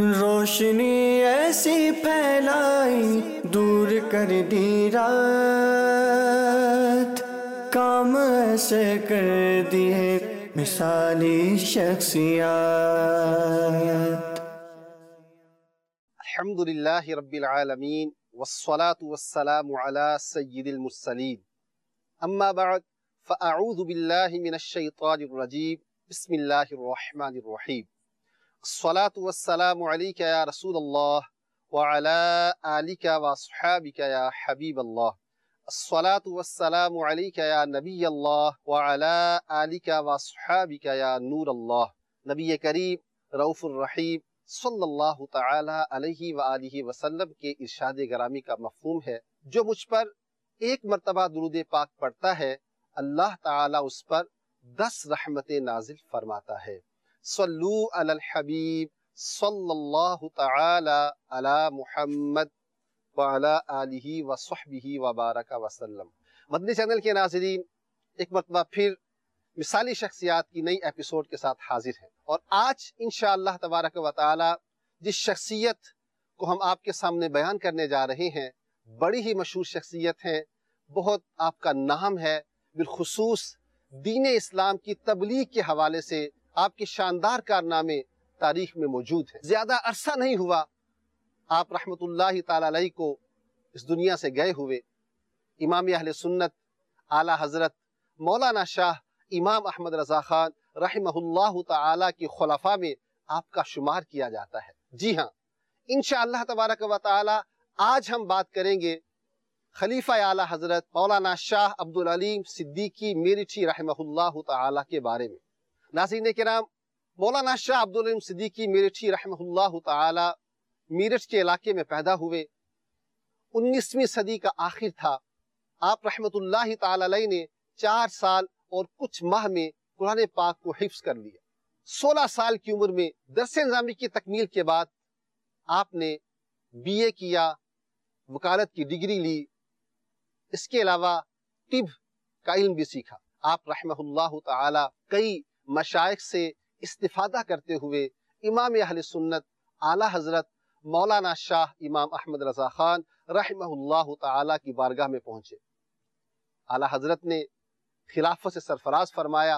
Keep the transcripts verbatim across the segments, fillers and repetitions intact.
روشنی ایسی پھیلائی دور کر دی رات، کام ایسے کر دیے مثالی شخصیات۔ الحمدللہ رب العالمین والصلاة والسلام علی سید المرسلین، اما بعد فاعوذ باللہ من الشیطان الرجیم، بسم اللہ الرحمن الرحیم۔ الصلاة والسلام علیک یا رسول اللہ وعلی آلک واصحابک یا حبیب اللہ۔ الصلاة والسلام علیک یا نبی اللہ وعلی آلک واصحابک یا نور اللہ۔ نبی کریم رؤوف الرحیم صلی اللہ تعالی علیہ وآلہ وسلم کے ارشاد گرامی کا مفہوم ہے، جو مجھ پر ایک مرتبہ درود پاک پڑھتا ہے اللہ تعالیٰ اس پر دس رحمتیں نازل فرماتا ہے۔ صلو علی الحبیب صلی اللہ تعالی علی محمد وعلی آلہ وصحبہ وبارک وسلم۔ مدنی چینل کے ناظرین، ایک مرتبہ پھر مثالی شخصیات کی نئی ایپیسوڈ کے ساتھ حاضر ہیں، اور آج انشاءاللہ تبارک و تعالی جس شخصیت کو ہم آپ کے سامنے بیان کرنے جا رہے ہیں بڑی ہی مشہور شخصیت ہیں، بہت آپ کا نام ہے، بالخصوص دین اسلام کی تبلیغ کے حوالے سے آپ کے شاندار کارنامے تاریخ میں موجود ہیں۔ زیادہ عرصہ نہیں ہوا آپ رحمت اللہ تعالی علیہ کو اس دنیا سے گئے ہوئے۔ امام اہل سنت اعلیٰ حضرت مولانا شاہ امام احمد رضا خان رحمہ اللہ تعالی کے خلفاء میں آپ کا شمار کیا جاتا ہے۔ جی ہاں، انشاءاللہ تبارک و تعالی آج ہم بات کریں گے خلیفہ اعلیٰ حضرت مولانا شاہ عبدالعلیم صدیقی میرٹھی رحمہ اللہ تعالی کے بارے میں۔ ناظرین کرام، مولانا شاہ عبدالعلیم صدیقی میرٹھی رحمہ اللہ تعالی میرٹھ کے علاقے میں پیدا ہوئے۔ انیسویں صدی کا آخر تھا۔ آپ رحمت اللہ تعالی علیہ نے چار سال اور کچھ ماہ میں قرآن پاک کو حفظ کر لیا۔ سولہ سال کی عمر میں درس نظامی کی تکمیل کے بعد آپ نے بی اے کیا، وکالت کی ڈگری لی، اس کے علاوہ طب کا علم بھی سیکھا۔ آپ رحمہ اللہ تعالی کئی مشائخ سے استفادہ کرتے ہوئے امام اہل سنت اعلیٰ حضرت مولانا شاہ امام احمد رضا خان رحمہ اللہ تعالی کی بارگاہ میں پہنچے۔ اعلیٰ حضرت نے خلافت سے سرفراز فرمایا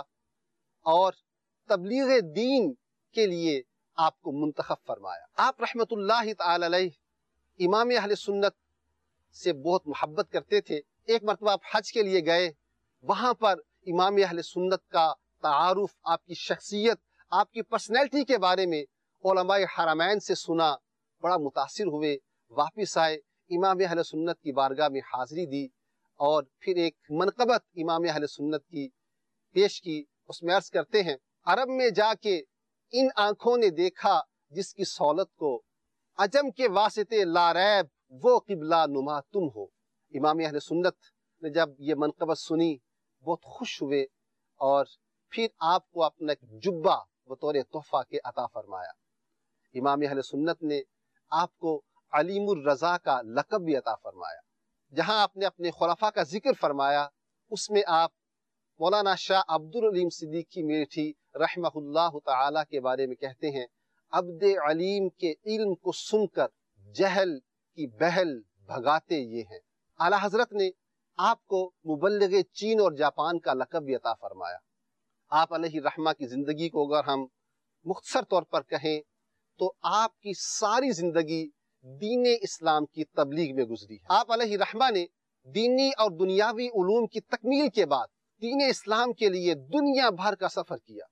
اور تبلیغ دین کے لیے آپ کو منتخب فرمایا۔ آپ رحمت اللہ تعالی علیہ امام اہل سنت سے بہت محبت کرتے تھے۔ ایک مرتبہ آپ حج کے لیے گئے، وہاں پر امام اہل سنت کا تعارف، آپ کی شخصیت، آپ کی پرسنالٹی کے بارے میں علماء حرمین سے سنا، بڑا متاثر ہوئے، واپس آئے، امام اہل سنت کی بارگاہ میں حاضری دی اور پھر ایک منقبت امام اہل سنت کی پیش کی۔ اس میں عرض کرتے ہیں، عرب میں جا کے ان آنکھوں نے دیکھا جس کی سہولت کو، عجم کے واسطے لاریب وہ قبلہ نما تم ہو۔ امام اہل سنت نے جب یہ منقبت سنی بہت خوش ہوئے اور پھر آپ کو اپنا ایک جبہ بطور تحفہ کے عطا فرمایا۔ امام اہل سنت نے آپ کو علیم الرضا کا لقب بھی عطا فرمایا۔ جہاں آپ نے اپنے خلفاء کا ذکر فرمایا، اس میں آپ مولانا شاہ عبدالعلیم صدیقی میرٹھی رحمہ اللہ تعالی کے بارے میں کہتے ہیں، عبد علیم کے علم کو سن کر جہل کی بہل بھگاتے یہ ہیں۔ اعلیٰ حضرت نے آپ کو مبلغ چین اور جاپان کا لقب بھی عطا فرمایا۔ آپ علیہ رحمہ کی زندگی کو اگر ہم مختصر طور پر کہیں تو آپ کی ساری زندگی دین اسلام کی تبلیغ میں گزری ہے۔ آپ علیہ رحمہ نے دینی اور دنیاوی علوم کی تکمیل کے بعد دین اسلام کے لیے دنیا بھر کا سفر کیا۔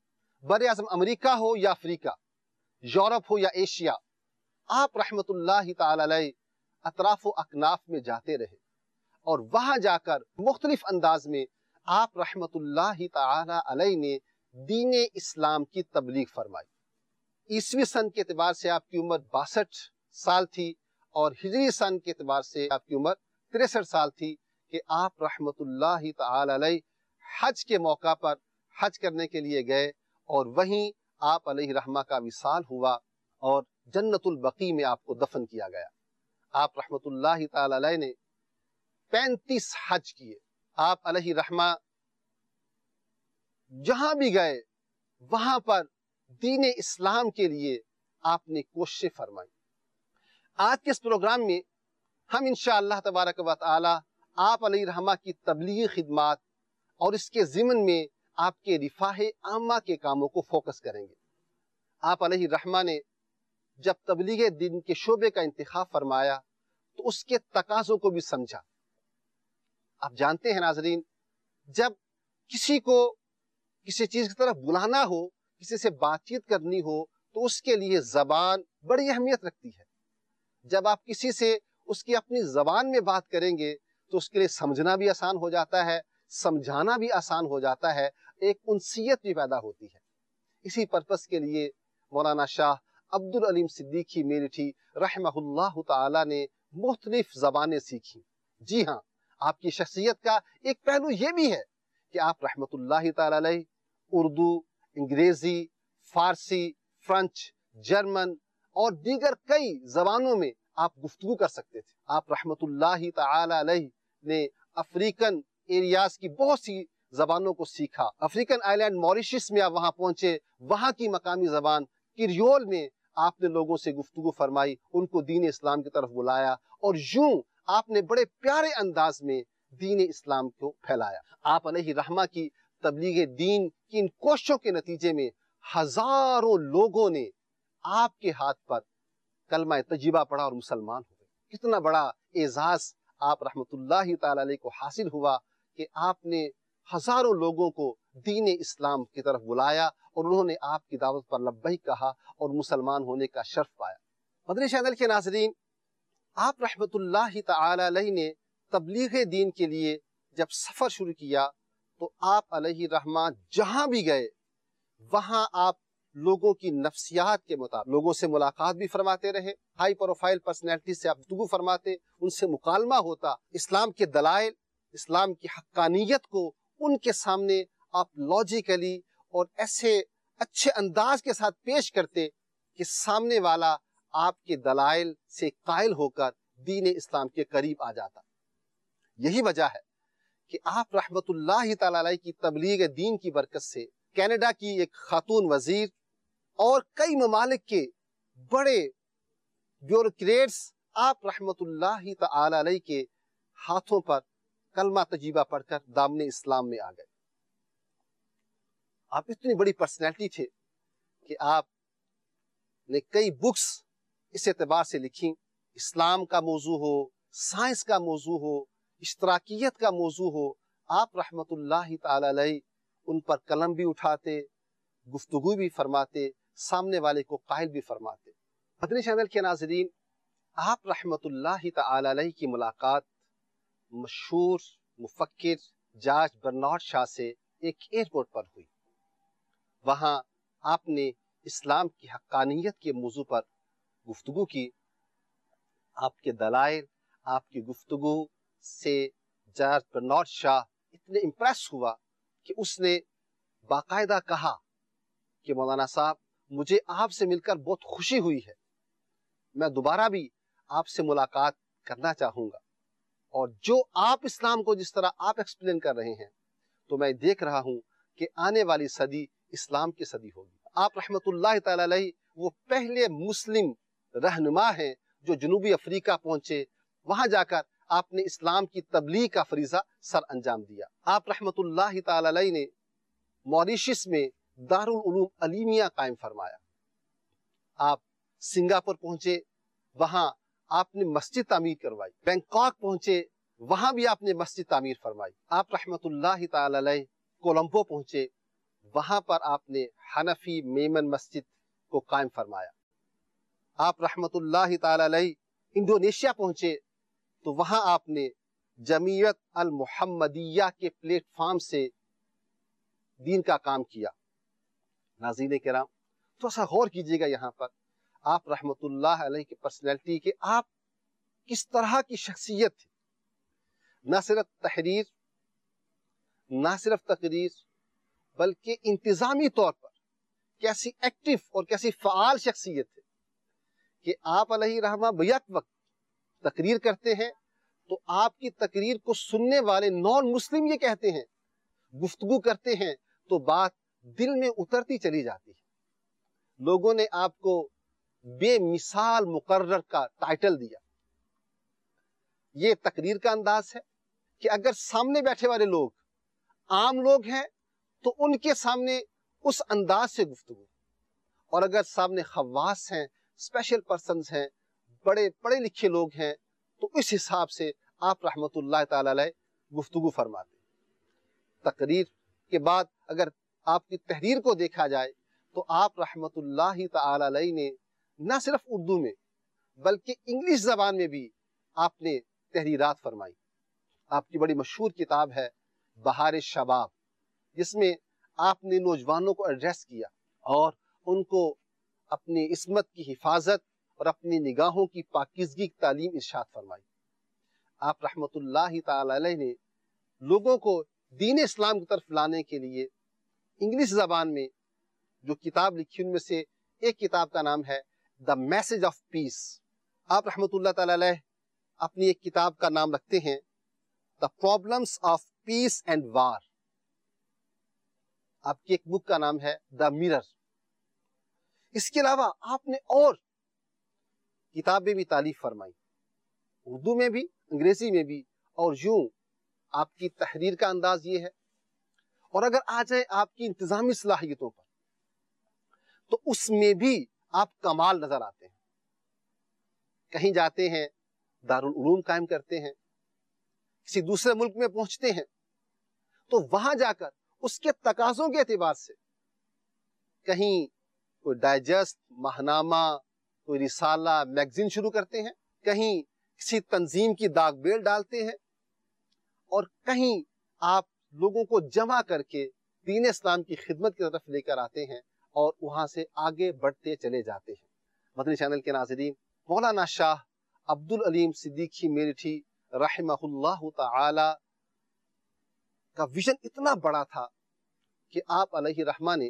بر اعظم امریکہ ہو یا افریقہ، یورپ ہو یا ایشیا، آپ رحمت اللہ تعالی علیہ اطراف و اکناف میں جاتے رہے اور وہاں جا کر مختلف انداز میں آپ رحمت اللہ تعالی علیہ نے دین اسلام کی تبلیغ فرمائی۔ عیسوی سن کے اعتبار سے آپ کی عمر باسٹھ سال تھی اور ہجری سن کے اعتبار سے آپ کی عمر تریسٹھ سال تھی کہ آپ رحمت اللہ تعالی علیہ حج کے موقع پر حج کرنے کے لیے گئے اور وہیں آپ علیہ رحمہ کا وصال ہوا اور جنت البقیع میں آپ کو دفن کیا گیا۔ آپ رحمت اللہ تعالی علیہ نے پینتیس حج کیے۔ آپ علیہ رحمہ جہاں بھی گئے وہاں پر دین اسلام کے لیے آپ نے کوششیں فرمائی۔ آج کے اس پروگرام میں ہم انشاءاللہ تبارک و تعالی آپ علیہ رحمہ کی تبلیغی خدمات اور اس کے ضمن میں آپ کے رفاہ عامہ کے کاموں کو فوکس کریں گے۔ آپ علیہ رحمہ نے جب تبلیغ دین کے شعبے کا انتخاب فرمایا تو اس کے تقاضوں کو بھی سمجھا۔ آپ جانتے ہیں ناظرین، جب کسی کو کسی چیز کی طرف بلانا ہو، کسی سے بات چیت کرنی ہو تو اس کے لیے زبان بڑی اہمیت رکھتی ہے۔ جب آپ کسی سے اس کی اپنی زبان میں بات کریں گے تو اس کے لیے سمجھنا بھی آسان ہو جاتا ہے، سمجھانا بھی آسان ہو جاتا ہے، ایک انسیت بھی پیدا ہوتی ہے۔ اسی پرپس کے لیے مولانا شاہ عبد العلیم صدیقی میرٹھی رحمہ اللہ تعالی نے مختلف زبانیں سیکھی۔ جی ہاں، آپ کی شخصیت کا ایک پہلو یہ بھی ہے کہ آپ رحمت اللہ تعالی علیہ اردو، انگریزی، فارسی، فرینچ، جرمن اور دیگر کئی زبانوں میں آپ گفتگو کر سکتے تھے۔ آپ رحمت اللہ تعالی علیہ نے افریقن ایریاز کی بہت سی زبانوں کو سیکھا۔ افریقن آئی لینڈ موریشس میں آپ وہاں پہنچے، وہاں کی مقامی زبان کریول میں آپ نے لوگوں سے گفتگو فرمائی، ان کو دین اسلام کی طرف بلایا، اور یوں آپ نے بڑے پیارے انداز میں دین اسلام کو پھیلایا۔ آپ علیہ رحمہ کی تبلیغ دین کی ان کوششوں کے نتیجے میں ہزاروں لوگوں نے آپ کے ہاتھ پر کلمہ طیبہ پڑھا اور مسلمان ہوئے۔ کتنا بڑا اعزاز آپ رحمت اللہ تعالی علیہ کو حاصل ہوا کہ آپ نے ہزاروں لوگوں کو دین اسلام کی طرف بلایا اور انہوں نے آپ کی دعوت پر لبیک کہا اور مسلمان ہونے کا شرف پایا۔ مدنی چینل کے ناظرین، آپ رحمت اللہ تعالی علیہ نے تبلیغ دین کے لیے جب سفر شروع کیا تو آپ علیہ رحمہ جہاں بھی گئے وہاں آپ لوگوں کی نفسیات کے مطابق لوگوں سے ملاقات بھی فرماتے رہے، ہائی پروفائل پرسنالٹی سے آپ گفتگو فرماتے، ان سے مکالمہ ہوتا، اسلام کے دلائل، اسلام کی حقانیت کو ان کے سامنے آپ لاجیکلی اور ایسے اچھے انداز کے ساتھ پیش کرتے کہ سامنے والا آپ کے دلائل سے قائل ہو کر دین اسلام کے قریب آ جاتا۔ یہی وجہ ہے کہ آپ رحمت اللہ تعالی علیہ کی تبلیغ دین کی برکت سے کینیڈا کی ایک خاتون وزیر اور کئی ممالک کے بڑے بیوروکریٹس آپ رحمت اللہ تعالی علیہ کے ہاتھوں پر کلمہ طیبہ پڑھ کر دامن اسلام میں آ گئے۔ آپ اتنی بڑی پرسنالٹی تھے کہ آپ نے کئی بکس اس اعتبار سے لکھی، اسلام کا موضوع ہو، سائنس کا موضوع ہو، اشتراکیت کا موضوع ہو، آپ رحمت اللہ تعالی علیہ ان پر قلم بھی اٹھاتے، گفتگو بھی فرماتے، سامنے والے کو قائل بھی فرماتے۔ مدنی چینل کے ناظرین، آپ رحمت اللہ تعالی علیہ کی ملاقات مشہور مفکر جارج برنارڈ شاہ سے ایک ایئرپورٹ پر ہوئی۔ وہاں آپ نے اسلام کی حقانیت کے موضوع پر گفتگو کی۔ آپ کے دلائل، آپ کی گفتگو سے جارج برنارڈ شاہ اتنے امپریس ہوا کہ اس نے باقاعدہ کہا کہ مولانا صاحب، مجھے آپ سے مل کر بہت خوشی ہوئی ہے، میں دوبارہ بھی آپ سے ملاقات کرنا چاہوں گا، اور جو آپ اسلام کو جس طرح آپ ایکسپلین کر رہے ہیں تو میں دیکھ رہا ہوں کہ آنے والی صدی اسلام کی صدی ہوگی۔ آپ رحمت اللہ تعالی علیہ وہ پہلے مسلم رہنما ہیں جو جنوبی افریقہ پہنچے، وہاں جا کر آپ نے اسلام کی تبلیغ کا فریضہ سر انجام دیا۔ آپ رحمت اللہ تعالی علیہ نے موریشس میں دارالعلوم علیمیہ قائم فرمایا۔ آپ سنگاپور پہنچے، وہاں آپ نے مسجد تعمیر کروائی۔ بینکاک پہنچے، وہاں بھی آپ نے مسجد تعمیر فرمائی۔ آپ رحمت اللہ تعالی علیہ کولمبو پہنچے، وہاں پر آپ نے حنفی میمن مسجد کو قائم فرمایا۔ آپ رحمت اللہ تعالی علیہ انڈونیشیا پہنچے تو وہاں آپ نے جمعیت المحمدیہ کے پلیٹ فارم سے دین کا کام کیا۔ ناظرین کرام، تو ایسا غور کیجیے گا یہاں پر آپ رحمت اللہ علیہ کی پرسنالٹی کہ آپ کس طرح کی شخصیت تھی۔ نہ صرف تحریر، نہ صرف تقریر، بلکہ انتظامی طور پر کیسی ایکٹیو اور کیسی فعال شخصیت ہے کہ آپ علیہ رحمہ بیک وقت تقریر کرتے ہیں تو آپ کی تقریر کو سننے والے نان مسلم یہ کہتے ہیں، گفتگو کرتے ہیں تو بات دل میں اترتی چلی جاتی ہے۔ لوگوں نے آپ کو بے مثال مقرر کا ٹائٹل دیا۔ یہ تقریر کا انداز ہے کہ اگر سامنے بیٹھے والے لوگ عام لوگ ہیں تو ان کے سامنے اس انداز سے گفتگو، اور اگر سامنے خواص ہیں، اسپیشل پرسنز ہیں، بڑے پڑھے لکھے لوگ ہیں، تو اس حساب سے آپ رحمت اللہ تعالی علیہ گفتگو فرماتے۔ تقریر کے بعد اگر آپ کی تحریر کو دیکھا جائے تو آپ رحمت اللہ تعالی علیہ نے نہ صرف اردو میں بلکہ انگلش زبان میں بھی آپ نے تحریرات فرمائی۔ آپ کی بڑی مشہور کتاب ہے بہار شباب، جس میں آپ نے نوجوانوں کو ایڈریس کیا اور ان کو اپنی عصمت کی حفاظت اور اپنی نگاہوں کی پاکیزگی کی تعلیم ارشاد فرمائی۔ آپ رحمت اللہ تعالی علیہ نے لوگوں کو دین اسلام کی طرف لانے کے لیے انگلش زبان میں جو کتاب لکھی ان میں سے ایک کتاب کا نام ہے دا میسج آف پیس۔ آپ رحمت اللہ تعالی علیہ اپنی ایک کتاب کا نام رکھتے ہیں the problems of peace and war. آپ کی ایک بک کا نام ہے دا میرر۔ اس کے علاوہ آپ نے اور کتابیں بھی تالیف فرمائی، اردو میں بھی، انگریزی میں بھی، اور یوں آپ کی تحریر کا انداز یہ ہے۔ اور اگر آ جائے آپ کی انتظامی صلاحیتوں پر تو اس میں بھی آپ کمال نظر آتے ہیں۔ کہیں جاتے ہیں دارالعلوم قائم کرتے ہیں، کسی دوسرے ملک میں پہنچتے ہیں تو وہاں جا کر اس کے تقاضوں کے اعتبار سے کہیں کوئی ڈائجسٹ، ماہنامہ، کوئی رسالہ، میگزین شروع کرتے ہیں، کہیں کسی تنظیم کی داغ بیل ڈالتے ہیں، اور کہیں آپ لوگوں کو جمع کر کے دین اسلام کی خدمت کی طرف لے کر آتے ہیں اور وہاں سے آگے بڑھتے چلے جاتے ہیں۔ مدنی چینل کے ناظرین، مولانا شاہ عبد العلیم صدیقی میرٹھی رحمہ اللہ تعالی کا ویژن اتنا بڑا تھا کہ آپ علیہ رحمہ نے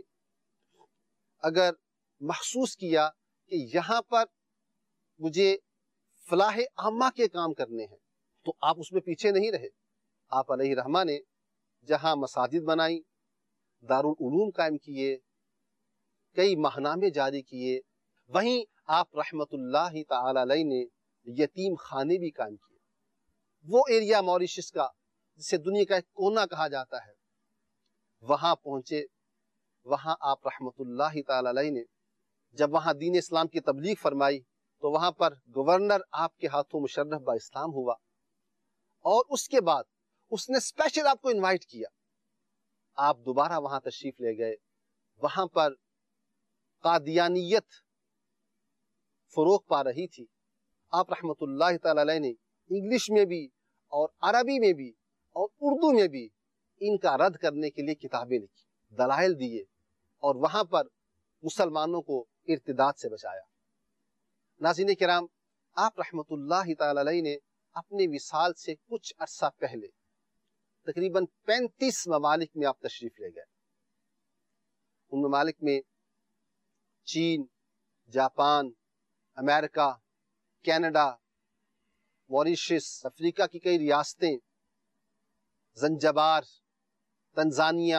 اگر محسوس کیا کہ یہاں پر مجھے فلاح عامہ کے کام کرنے ہیں تو آپ اس میں پیچھے نہیں رہے۔ آپ علیہ رحمہ نے جہاں مساجد بنائی، دارالعلوم قائم کیے، کئی ماہنامے جاری کیے، وہیں آپ رحمت اللہ تعالی علیہ نے یتیم خانے بھی قائم کیے۔ وہ ایریا موریشس کا جسے دنیا کا ایک کونا کہا جاتا ہے، وہاں پہنچے، وہاں آپ رحمت اللہ تعالی علیہ نے جب وہاں دین اسلام کی تبلیغ فرمائی تو وہاں پر گورنر آپ کے ہاتھوں مشرف با اسلام ہوا، اور اس کے بعد اس نے اسپیشل آپ کو انوائٹ کیا، آپ دوبارہ وہاں تشریف لے گئے۔ وہاں پر قادیانیت فروغ پا رہی تھی، آپ رحمت اللہ تعالی علیہ نے انگلش میں بھی اور عربی میں بھی اور اردو میں بھی ان کا رد کرنے کے لیے کتابیں لکھی، دلائل دیے، اور وہاں پر مسلمانوں کو ارتداد سے بچایا۔ ناظرین کرام، آپ رحمت اللہ تعالی علیہ نے اپنے وصال سے کچھ عرصہ پہلے تقریباً پینتیس ممالک میں آپ تشریف لے گئے۔ ان ممالک میں چین، جاپان، امریکہ، کینیڈا، موریشس، افریقہ کی کئی ریاستیں، زنجبار، تنزانیہ،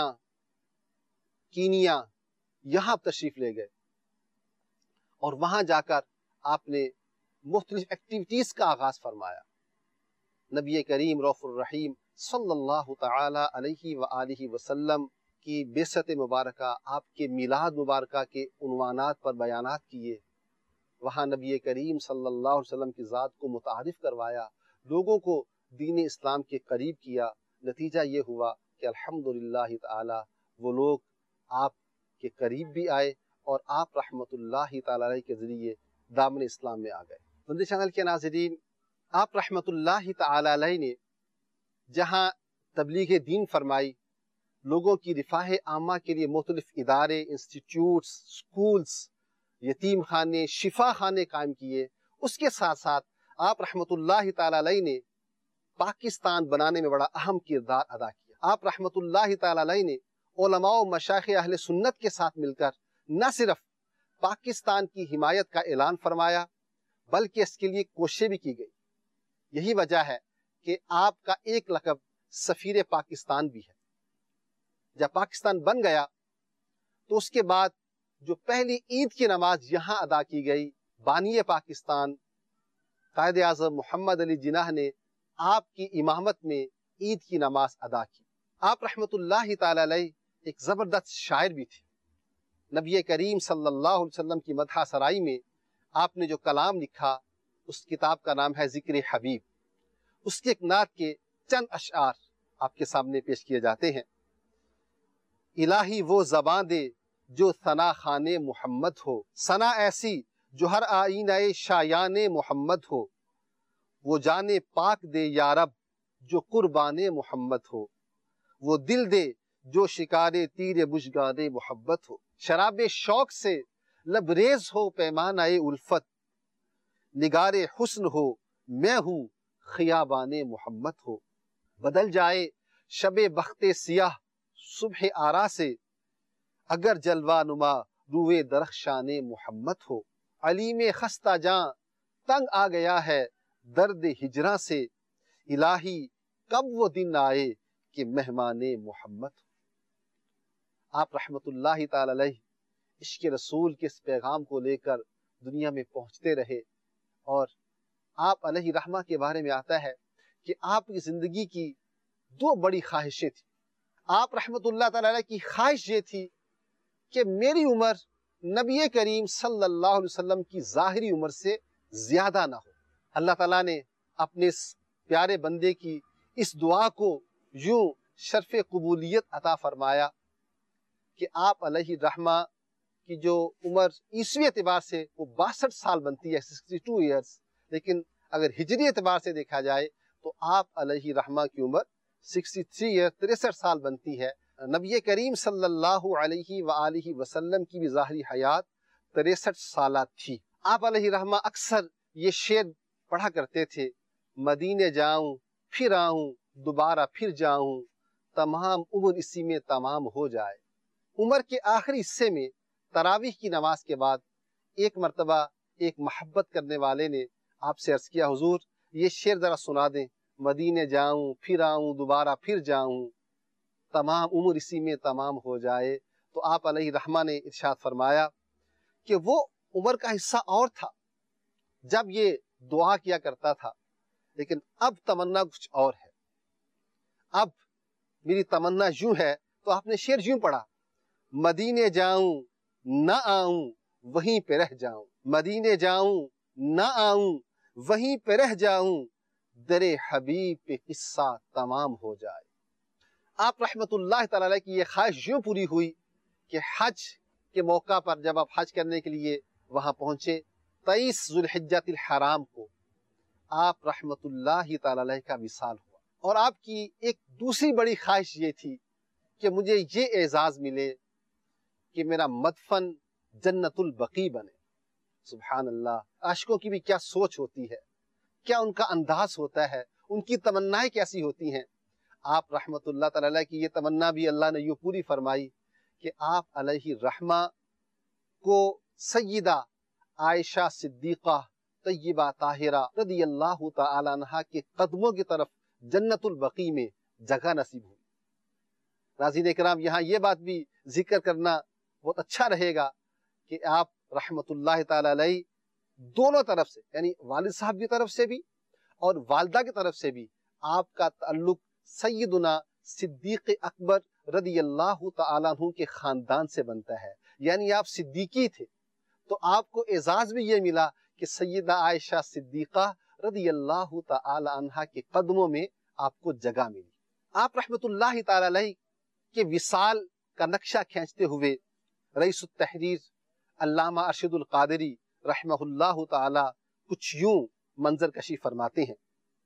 کینیا، یہاں آپ تشریف لے گئے، اور وہاں جا کر آپ نے مختلف ایکٹیویٹیز کا آغاز فرمایا۔ نبی کریم رؤوف الرحیم صلی اللہ تعالی علیہ وآلہ وسلم کی بعثت مبارکہ، آپ کے میلاد مبارکہ کے عنوانات پر بیانات کیے، وہاں نبی کریم صلی اللہ علیہ وسلم کی ذات کو متعارف کروایا، لوگوں کو دین اسلام کے قریب کیا۔ نتیجہ یہ ہوا کہ الحمدللہ تعالی وہ لوگ آپ کے قریب بھی آئے اور آپ رحمت اللہ تعالی علیہ کے ذریعے دامن اسلام میں آ گئے۔ مدنی چینل کے ناظرین، آپ رحمت اللہ تعالی علیہ نے جہاں تبلیغ دین فرمائی، لوگوں کی رفاہ عامہ کے لیے مختلف ادارے، انسٹیٹیوٹس، سکولز، یتیم خانے، شفا خانے قائم کیے، اس کے ساتھ ساتھ آپ رحمت اللہ تعالی علیہ نے پاکستان بنانے میں بڑا اہم کردار ادا کیا۔ آپ رحمت اللہ تعالی علیہ نے علماء و مشائخ اہل سنت کے ساتھ مل کر نہ صرف پاکستان کی حمایت کا اعلان فرمایا بلکہ اس کے لیے کوششیں بھی کی گئی۔ یہی وجہ ہے کہ آپ کا ایک لقب سفیر پاکستان بھی ہے۔ جب پاکستان بن گیا تو اس کے بعد جو پہلی عید کی نماز یہاں ادا کی گئی بانی پاکستان قائد اعظم محمد علی جناح نے آپ کی امامت میں عید کی نماز ادا کی۔ آپ رحمت اللہ تعالی علیہ ایک زبردست شاعر بھی تھے۔ نبی کریم صلی اللہ علیہ وسلم کی مدح سرائی میں آپ نے جو کلام لکھا اس کتاب کا نام ہے ذکر حبیب۔ اس کے ایک نعت کے چند اشعار آپ کے سامنے پیش کیے جاتے ہیں۔ الہی وہ زبان دے جو ثنا خانے محمد ہو، ثنا ایسی جو ہر آئینہ شایان محمد ہو، وہ جان پاک دے یا رب جو قربان محمد ہو، وہ دل دے جو شکار تیر بشگان محبت ہو، شراب شوق سے لبریز ہو پیمانہ الفت، نگار حسن ہو میں ہوں خیابان محمد ہو، بدل جائے شب بخت سیاہ صبح آرا سے، اگر جلوہ نما روئے درخشان محمد ہو، علیم خستہ جاں تنگ آ گیا ہے درد ہجراں سے، الہی کب وہ دن آئے کہ مہمان محمد ہو۔ آپ رحمت اللہ تعالی علیہ عشق رسول کے اس پیغام کو لے کر دنیا میں پہنچتے رہے، اور آپ علیہ رحمہ کے بارے میں آتا ہے کہ آپ کی زندگی کی دو بڑی خواہشیں تھیں۔ آپ رحمت اللہ تعالی علیہ کی خواہش یہ تھی کہ میری عمر نبی کریم صلی اللہ علیہ وسلم کی ظاہری عمر سے زیادہ نہ ہو۔ اللہ تعالیٰ نے اپنے اس پیارے بندے کی اس دعا کو یوں شرف قبولیت عطا فرمایا کہ آپ علیہ رحمہ کی جو عمر عیسوی اعتبار سے وہ باسٹھ سال بنتی ہے، سکسٹی ٹو ایئرس، لیکن اگر ہجری اعتبار سے دیکھا جائے تو آپ علیہ رحمہ کی عمر سکسٹی تھری ایئر تریسٹھ سال بنتی ہے۔ نبی کریم صلی اللہ علیہ وآلہ وسلم کی بھی ظاہری حیات تریسٹھ سالہ تھی۔ آپ علیہ رحمہ اکثر یہ شعر پڑھا کرتے تھے، مدینے جاؤں پھر آؤں دوبارہ پھر جاؤں، تمام عمر اسی میں تمام ہو جائے۔ عمر کے آخری حصے میں تراویح کی نماز کے بعد ایک مرتبہ ایک محبت کرنے والے نے آپ سے عرض کیا، حضور یہ شعر ذرا سنا دیں، مدینے جاؤں پھر آؤں دوبارہ پھر جاؤں، تمام عمر اسی میں تمام ہو جائے۔ تو آپ علیہ رحمہ نے ارشاد فرمایا کہ وہ عمر کا حصہ اور تھا جب یہ دعا کیا کرتا تھا، لیکن اب تمنا کچھ اور ہے۔ اب میری تمنا یوں ہے، تو آپ نے شعر یوں پڑھا، مدینے جاؤں نہ آؤں وہیں پہ رہ جاؤں، مدینے جاؤں نہ آؤں وہیں پہ رہ جاؤں، در حبیب پہ قصہ تمام ہو جائے۔ آپ رحمت اللہ تعالی علیہ کی یہ خواہش یوں پوری ہوئی کہ حج کے موقع پر جب آپ حج کرنے کے لیے وہاں پہنچے، تیئیس ذوالحجۃ الحرام کو آپ رحمت اللہ تعالی علیہ کا وصال ہوا۔ اور آپ کی ایک دوسری بڑی خواہش یہ تھی کہ مجھے یہ اعزاز ملے کہ میرا مدفن جنت البقیع بنے۔ سبحان اللہ، عاشقوں کی بھی کیا سوچ ہوتی ہے، کیا ان کا انداز ہوتا ہے، ان کی تمنائیں کیسی ہوتی ہیں۔ آپ رحمت اللہ تعالی علیہ کی یہ تمنا بھی اللہ نے یوں پوری فرمائی کہ آپ علیہ رحمہ کو سیدہ عائشہ صدیقہ طیبہ طاہرہ رضی اللہ تعالی عنہا کے قدموں کی طرف جنت البقیع میں جگہ نصیب ہوئی۔ ناظرین کرام، یہاں یہ بات بھی ذکر کرنا بہت اچھا رہے گا کہ آپ رحمت اللہ تعالی علیہ دونوں طرف سے، یعنی والد صاحب کی طرف سے بھی اور والدہ کی طرف سے بھی آپ کا تعلق سیدنا صدیق اکبر رضی اللہ تعالیٰ عنہ کے خاندان سے بنتا ہے، یعنی آپ صدیقی تھے۔ تو آپ کو اعزاز بھی یہ ملا کہ سیدہ عائشہ صدیقہ رضی اللہ تعالی عنہ کے قدموں میں آپ کو جگہ ملی۔ آپ رحمت اللہ تعالی علیہ کے وصال کا نقشہ کھینچتے ہوئے رئیس التحریر علامہ ارشد القادری رحمہ اللہ تعالی کچھ یوں منظر کشی فرماتے ہیں۔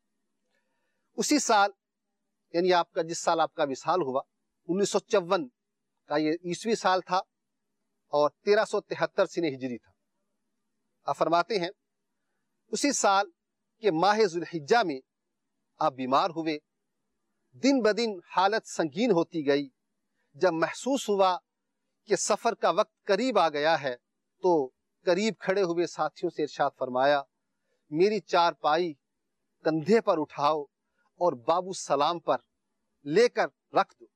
اسی سال، یعنی آپ کا جس سال آپ کا وصال ہوا، انیس سو چون کا یہ عیسوی سال تھا اور تیرہ سو تہتر سن ہجری تھا۔ آپ فرماتے ہیں اسی سال کے ماہ ذوالحجہ میں آپ بیمار ہوئے۔ دن بدن حالت سنگین ہوتی گئی۔ جب محسوس ہوا کہ سفر کا وقت قریب آ گیا ہے تو قریب کھڑے ہوئے ساتھیوں سے ارشاد فرمایا، میری چار پائی کندھے پر اٹھاؤ اور بابو سلام پر لے کر رکھ دو۔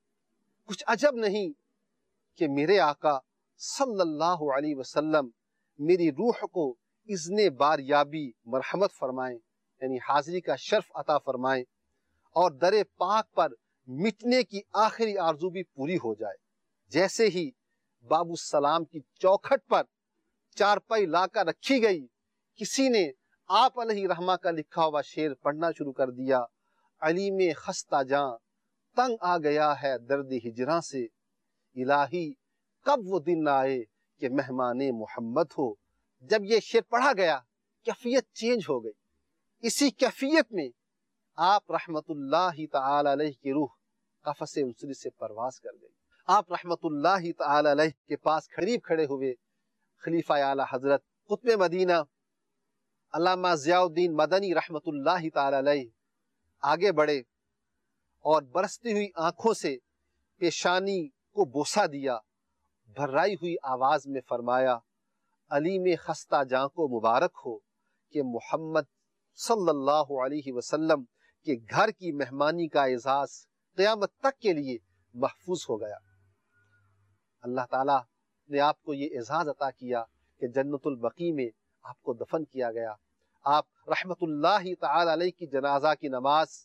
کچھ عجب نہیں کہ میرے آقا صلی اللہ علیہ وسلم میری روح کو اذن باریابی مرحمت فرمائیں، یعنی حاضری کا شرف عطا فرمائیں، اور در پاک پر مٹنے کی آخری آرزو بھی پوری ہو جائے۔ جیسے ہی باب السلام کی چوکھٹ پر چارپائی لا کر رکھی گئی، کسی نے آپ علیہ رحمہ کا لکھا ہوا شعر پڑھنا شروع کر دیا: علیم خستہ جاں تنگ آ گیا ہے درد ہجراں سے، الہی کب وہ دن آئے کہ مہمان محمد ہو۔ جب یہ شعر پڑھا گیا کیفیت چینج ہو گئی۔ اسی کیفیت میں آپ رحمت اللہ تعالی علیہ کی روح قفس انصری سے پرواز کر گئی۔ آپ رحمت اللہ تعالی علیہ کے پاس قریب کھڑے ہوئے خلیفہ اعلیٰ حضرت قطب مدینہ علامہ ضیاء الدین مدنی رحمت اللہ تعالی علیہ آگے بڑھے اور برستی ہوئی آنکھوں سے پیشانی کو بوسہ دیا، بھرائی ہوئی آواز میں فرمایا: علیم خستہ جاں کو مبارک ہو کہ محمد صلی اللہ علیہ وسلم کے گھر کی مہمانی کا اعزاز قیامت تک کے لیے محفوظ ہو گیا۔ اللہ تعالیٰ نے آپ کو یہ اعزاز عطا کیا کہ جنت البقیع میں آپ کو دفن کیا گیا۔ آپ رحمت اللہ تعالی علیہ کی جنازہ کی نماز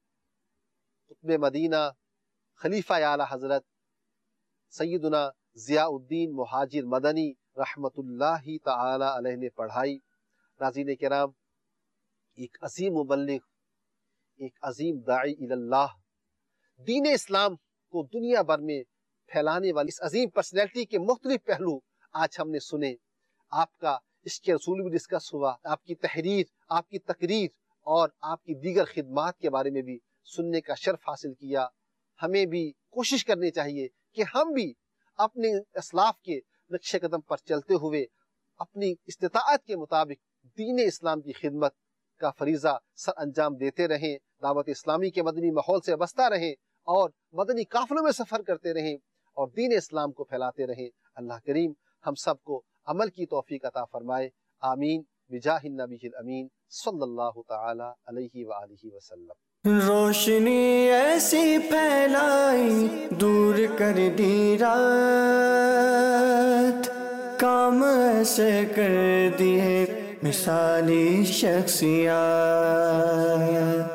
قطب مدینہ خلیفہ اعلیٰ حضرت سیدنا ضیاء الدین مہاجر مدنی رحمت اللہ تعالی علیہ نے پڑھائی۔ ناظرین کرام، ایک عظیم مبلغ، ایک عظیم داعی اللہ، دین اسلام کو دنیا بھر میں پھیلانے والی اس عظیم پرسنالٹی کے مختلف پہلو آج ہم نے سنے۔ آپ کا عشق رسول بھی ڈسکس ہوا، آپ کی تحریر، آپ کی تقریر اور آپ کی دیگر خدمات کے بارے میں بھی سننے کا شرف حاصل کیا۔ ہمیں بھی کوشش کرنی چاہیے کہ ہم بھی اپنے اسلاف کے نقش قدم پر چلتے ہوئے اپنی استطاعت کے مطابق دین اسلام کی خدمت کا فریضہ سر انجام دیتے رہیں، دعوت اسلامی کے مدنی ماحول سے وابستہ رہیں اور مدنی قافلوں میں سفر کرتے رہیں اور دین اسلام کو پھیلاتے رہیں۔ اللہ کریم ہم سب کو عمل کی توفیق عطا فرمائے، آمین، بجاہ النبی الامین صلی اللہ تعالی علیہ وآلہ وسلم۔ روشنی ایسی پھیلائی دور کر دی رات، کام ایسے کر دیے مثالی شخصیات۔